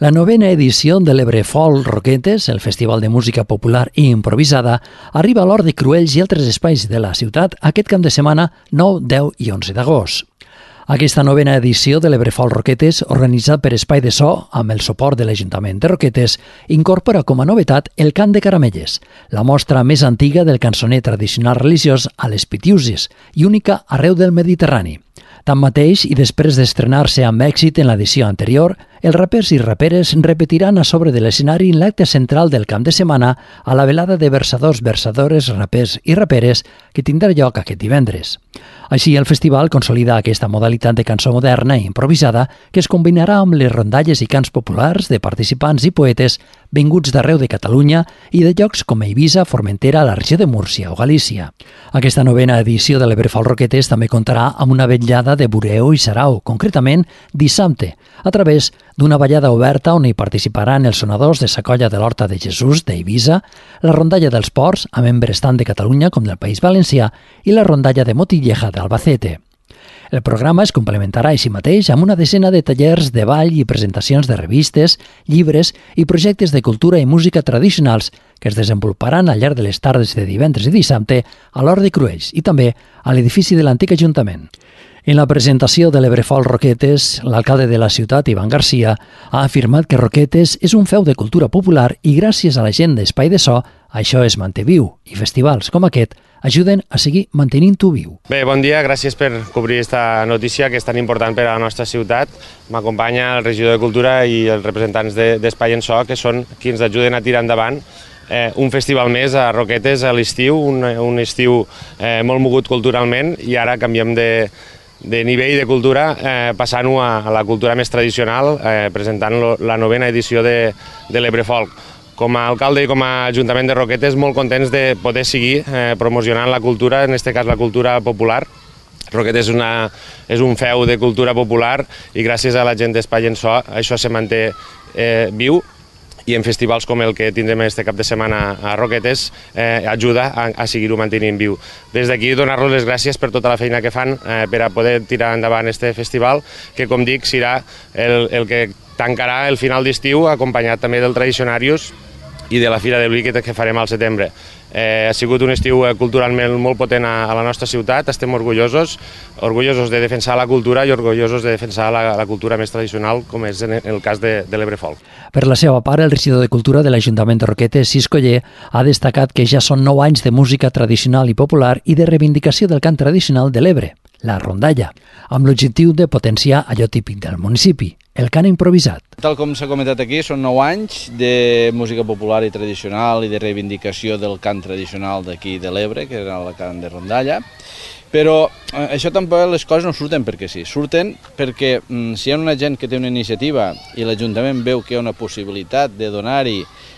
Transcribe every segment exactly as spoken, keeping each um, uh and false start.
La novena edició de l'Ebre Folk Roquetes, el festival de música popular i improvisada, arriba a l'Hort de Cruells i altres espais de la ciutat aquest cap de setmana nou, deu i onze d'agost. Aquesta novena edició de l'Ebre Folk Roquetes, organitzat per Espai de So, amb el suport de l'Ajuntament de Roquetes, incorpora com a novetat el cant de caramelles, la mostra més antiga del cançoner tradicional religiós a les Pitiuses i única arreu del Mediterrani. Tanmateix, i després d'estrenar-se amb èxit en l'edició anterior, els rapers i raperes repetiran a sobre de l'escenari en l'acte central del cap de setmana a la velada de versadors, versadores, rapers i raperes que tindrà lloc aquest divendres. Així, el festival consolida aquesta modalitat de cançó moderna i improvisada que es combinarà amb les rondalles i cants populars de participants i poetes vinguts d'arreu de Catalunya i de llocs com Eivissa, Formentera, la regió de Múrcia o Galícia. Aquesta novena edició de l'Ebre Folk Roquetes també comptarà amb una vetllada de bureo i sarau, concretament dissabte, a través d'una ballada oberta on hi participaran els sonadors de sa colla de l'Horta de Jesús d'Eivissa, la rondalla dels Ports, amb membres tant de Catalunya com del País Valencià, i la rondalla de Motilleja d'Albacete. El programa es complementarà així mateix amb una desena de tallers de ball i presentacions de revistes, llibres i projectes de cultura i música tradicionals que es desenvoluparan al llarg de les tardes de divendres i dissabte a l'Hort de Cruells i també a l'edifici de l'antic Ajuntament. En la presentació de l'Ebre Folk Roquetes, l'alcalde de la ciutat, Ivan Garcia, ha afirmat que Roquetes és un feu de cultura popular i gràcies a la gent d'Espai de So, això es manté viu i festivals com aquest ajuden a seguir mantenint-ho viu. Bé, bon dia, gràcies per cobrir aquesta notícia que és tan important per a la nostra ciutat. M'acompanya el regidor de Cultura i els representants d'Espai en So, que són qui ens ajuden a tirar endavant eh, un festival més a Roquetes a l'estiu, un, un estiu eh, molt mogut culturalment, i ara canviem de de nivell de cultura, eh, passant-ho a, a la cultura més tradicional, eh, presentant lo, la novena edició de, de l'Ebre Folk. Com a alcalde i com a Ajuntament de Roquetes, molt contents de poder seguir eh, promocionant la cultura, en aquest cas la cultura popular. Roquetes és, una, és un feu de cultura popular i gràcies a la gent d'Espai en So això se manté eh, viu, i en festivals com el que tindrem este cap de setmana a Roquetes eh, ajuda a, a seguir-ho mantenint viu. Des d'aquí donar-los les gràcies per tota la feina que fan eh, per a poder tirar endavant este festival, que com dic serà el, el que tancarà el final d'estiu, acompanyat també del Tradicionarius i de la Fira de Blí que farem al setembre. Eh, ha sigut un estiu culturalment molt potent a, a la nostra ciutat, estem orgullosos, orgullosos de defensar la cultura i orgullosos de defensar la, la cultura més tradicional, com és en el cas de, de l'Ebre Folk. Per la seva part, el regidor de Cultura de l'Ajuntament de Roquetes, Cisco Ller, ha destacat que ja són nou anys de música tradicional i popular i de reivindicació del cant tradicional de l'Ebre, la rondalla, amb l'objectiu de potenciar allò típic del municipi, el cant improvisat. Tal com s'ha comentat aquí, són nou anys de música popular i tradicional i de reivindicació del cant tradicional d'aquí de l'Ebre, que era el cant de rondalla. Però eh, això tampoc les coses no surten perquè sí, surten perquè mm, si hi ha una gent que té una iniciativa i l'Ajuntament veu que hi ha una possibilitat de donar-hi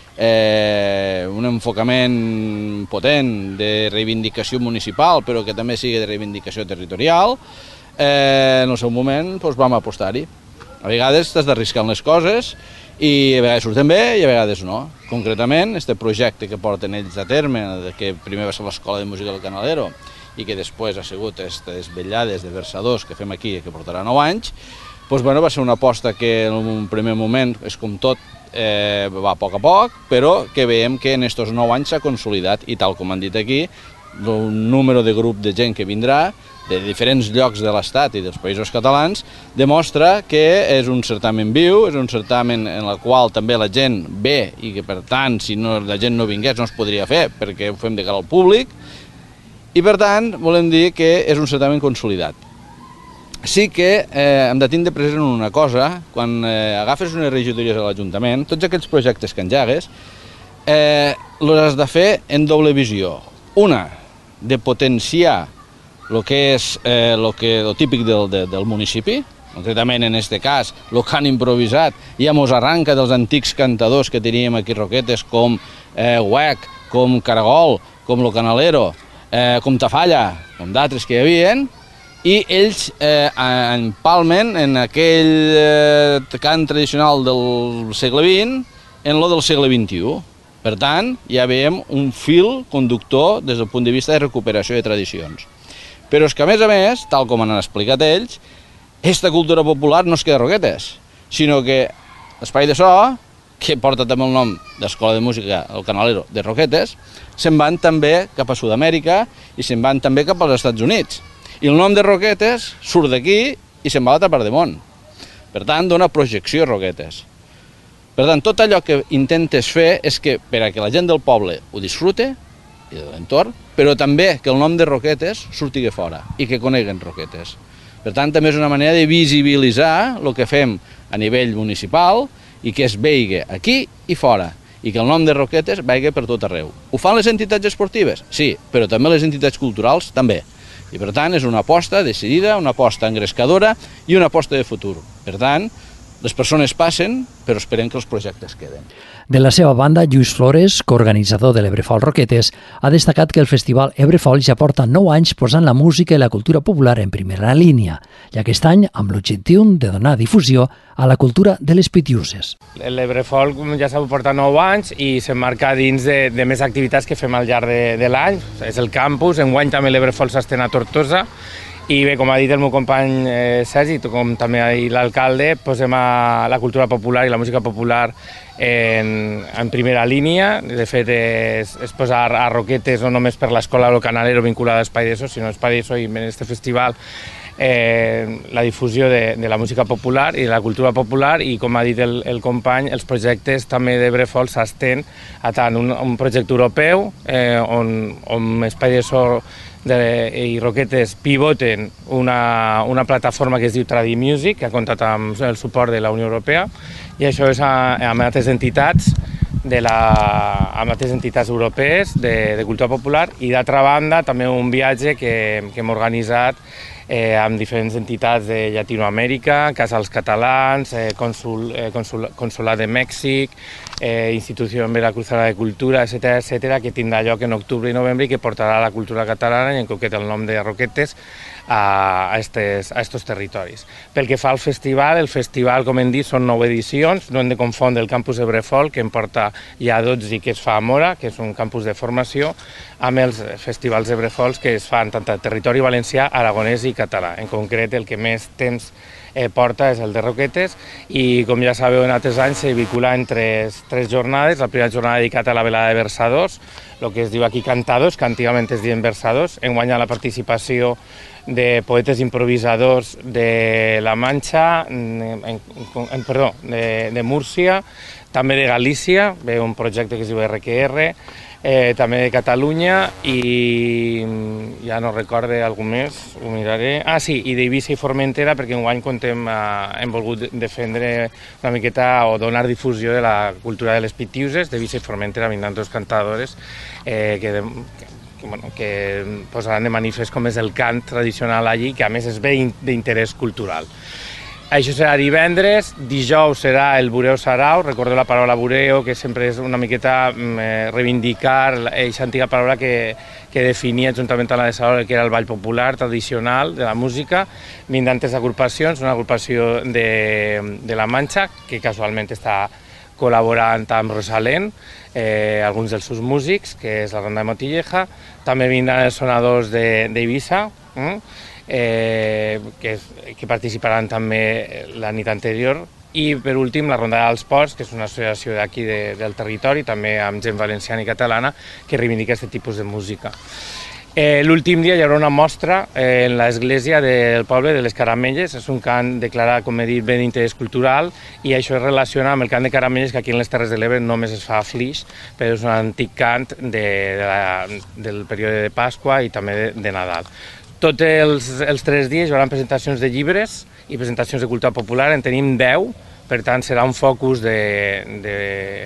eh, un enfocament potent de reivindicació municipal, però que també sigui de reivindicació territorial, eh, en el seu moment doncs, vam apostar-hi. A vegades t'has d'arriscar les coses i a vegades surten bé i a vegades no. Concretament, aquest projecte que porten ells a terme, que primer va ser l'Escola de Música del Canalero i que després ha sigut aquestes vetllades de versadors que fem aquí, que portarà nou anys, doncs, bueno, va ser una aposta que en un primer moment, és com tot, eh, va a poc a poc, però que veiem que en aquests nou anys s'ha consolidat i tal com han dit aquí, el número de grup de gent que vindrà de diferents llocs de l'Estat i dels països catalans demostra que és un certamen viu, és un certamen en el qual també la gent ve i que per tant si no, la gent no vingués no es podria fer perquè ho fem de cara al públic i per tant volem dir que és un certamen consolidat. Sí que eh, hem de tindre present una cosa, quan eh, agafes unes regidories a l'Ajuntament, tots aquells projectes que engegues, eh, els has de fer en doble visió. Una, de potenciar el que és eh, lo que, lo típic del, de, del municipi, concretament en aquest cas, el cant improvisat, ja mos arranca dels antics cantadors que teníem aquí a Roquetes, com eh, Huec, com Caragol, com Lo Canalero, eh, com Tafalla, com d'altres que hi havia, i ells eh, empalmen en aquell eh, cant tradicional del segle vint en lo del segle vint-i-u. Per tant, ja veiem un fil conductor des del punt de vista de recuperació de tradicions. Però és que, a més a més, tal com han explicat ells, aquesta cultura popular no es queda a Roquetes, sinó que l'espai de so, que porta també el nom d'Escola de Música, el Canalero de Roquetes, se'n van també cap a Sud-amèrica i se'n van també cap als Estats Units. I el nom de Roquetes surt d'aquí i se'n va a l'altra part del món. Per tant, dona projecció a Roquetes. Per tant, tot allò que intentes fer és que per a que la gent del poble ho disfrute, i de l'entorn, però també que el nom de Roquetes surti fora i que coneguen Roquetes. Per tant, també és una manera de visibilitzar el que fem a nivell municipal i que es veigui aquí i fora, i que el nom de Roquetes vagi per tot arreu. Ho fan les entitats esportives? Sí, però també les entitats culturals també. I per tant és una aposta decidida, una aposta engrescadora i una aposta de futur. Per tant, les persones passen, però esperem que els projectes queden. De la seva banda, Lluís Flores, coorganitzador de l'Ebrefol Roquetes, ha destacat que el festival Ebrefol ja porta nou anys posant la música i la cultura popular en primera línia, i aquest any amb l'objectiu de donar difusió a la cultura de les Pitiuses. L'Ebrefol ja s'ha portat nou anys i s'emmarca dins de, de més activitats que fem al llarg de, de l'any. És el campus, enguany també l'Ebrefol s'estén a Tortosa, i bé, com ha dit el meu company eh, Sergi, com també ha dit l'alcalde, posem a la cultura popular i la música popular en, en primera línia. De fet, és, és posar a Roquetes no només per l'escola del Canalero vinculada a Espai d'Eso, sinó Espai d'Eso i en aquest festival eh, la difusió de, de la música popular i de la cultura popular, i com ha dit el, el company, els projectes també d'Ebrefol s'estén a tant un, un projecte europeu eh, on, on Espai d'Eso de, i Roquetes pivoten una, una plataforma que es diu Tradi Music, que ha comptat amb el suport de la Unió Europea, i això és a, amb altres entitats de la, amb altres entitats europees de, de cultura popular, i d'altra banda també un viatge que, que hem organitzat eh, amb diferents entitats de Llatinoamèrica, Casals Catalans, eh, Consul, eh, Consul, Consolat de Mèxic, eh, Institució Veracruzana de Cultura, etcètera, etcètera, que tindrà lloc en octubre i novembre i que portarà la cultura catalana i en concret el nom de Roquetes a aquests territoris. Pel que fa al festival, el festival, com hem dit, són nou edicions, no hem de confondre el campus Ebrefol, que en porta ja dotze i que es fa a Mora, que és un campus de formació, amb els festivals Ebrefols que es fan tant a territori valencià, aragonès i català. En concret, el que més temps eh, porta és el de Roquetes, i com ja sabeu, en altres anys se vincula en tres, tres jornades. La primera jornada dedicada a la velada de versadors, el que es diu aquí cantados, que antigament es diuen versadors. Enguany la participació de poetes improvisadors de La Manxa, en, en, perdó, de, de Múrcia, també de Galícia, ve un projecte que es diu R Q R, eh, també de Catalunya, i ja no recorde algú més, ho miraré. Ah, sí, i d'Eivissa i Formentera, perquè enguany contem, eh, hem volgut defendre una miqueta o donar difusió de la cultura de les Pitiuses, d'Eivissa i Formentera, vindran dos cantadores eh, que, de, que Bueno, que posaran de manifest com és el cant tradicional allí, que a més és bé d'interès cultural. Això serà divendres, dijous serà el Bureo Sarau, recordo la paraula Bureo, que sempre és una miqueta eh, reivindicar aquesta antiga paraula que, que definia juntament amb la de Sarau, que era el ball popular tradicional de la música. Vindran tres agrupacions, una agrupació de, de La Manxa, que casualment està col·laborant amb Rosalén, eh, alguns dels seus músics, que és la Ronda de Motilleja. També vindran els sonadors d'Eivissa, eh, eh, que, que participaran també la nit anterior. I, per últim, la Ronda dels Ports, que és una associació d'aquí de, del territori, també amb gent valenciana i catalana, que reivindica aquest tipus de música. Eh, L'últim dia hi haurà una mostra eh, en l'església del poble de les Caramelles. És un cant declarat, com he dit, bé d'interès cultural, i això es relaciona amb el cant de Caramelles, que aquí en les Terres de l'Ebre només es fa a Flix, però és un antic cant de, de la, del període de Pasqua i també de, de Nadal. Tots els, els tres dies hi haurà presentacions de llibres i presentacions de cultura popular, en tenim deu, per tant serà un focus de, de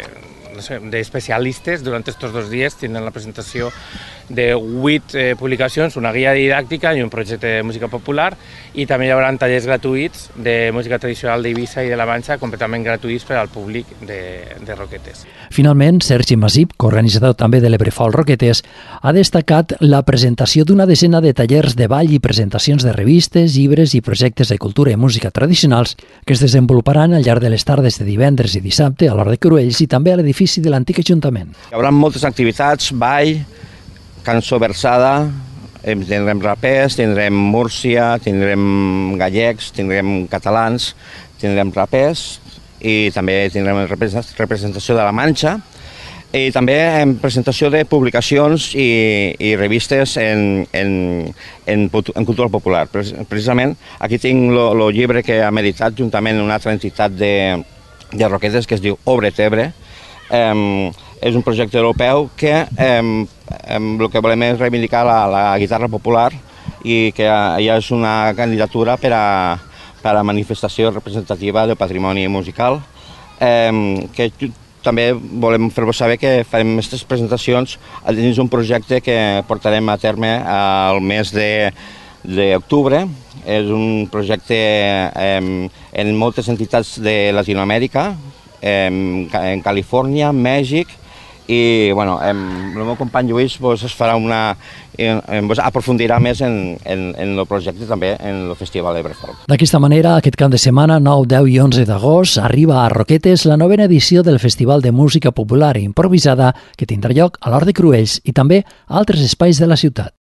d'especialistes. Durant aquests dos dies tindran la presentació de vuit eh, publicacions, una guia didàctica i un projecte de música popular, i també hi haurà tallers gratuïts de música tradicional d'Eivissa i de La Manxa, completament gratuïts per al públic de, de Roquetes. Finalment, Sergi Masip, coorganitzador també de l'Ebrefol Roquetes, ha destacat la presentació d'una desena de tallers de ball i presentacions de revistes, llibres i projectes de cultura i música tradicionals que es desenvoluparan al llarg de les tardes de divendres i dissabte a l'Hort de Cruells i també a l'edifici de l'antic Ajuntament. Hi haurà moltes activitats, ball, cançó versada, tindrem rapers, tindrem Múrcia, tindrem gallecs, tindrem catalans, tindrem rapers i també tindrem representació de la Manxa, i també en presentació de publicacions i, i revistes en, en, en, en cultura popular. Precisament aquí tinc el llibre que hem editat juntament amb una altra entitat de, de Roquetes que es diu Obre Tebre. Eh, és un projecte europeu que eh, el que volem és reivindicar la, la guitarra popular i que ja és una candidatura per a, per a manifestació representativa del patrimoni musical, eh, que també volem fer-vos saber que farem aquestes presentacions dins d'un projecte que portarem a terme al mes d'octubre. És un projecte eh, en moltes entitats de Latinoamèrica, eh, en Califòrnia, Mèxic, i bueno, el meu company Lluís vos es farà una, vos aprofundirà més en, en, en el projecte també en el Festival Ebrefolk. D'aquesta manera, aquest cap de setmana, nou, deu i onze d'agost, arriba a Roquetes la novena edició del Festival de Música Popular i Improvisada que tindrà lloc a l'Hort de Cruells i també a altres espais de la ciutat.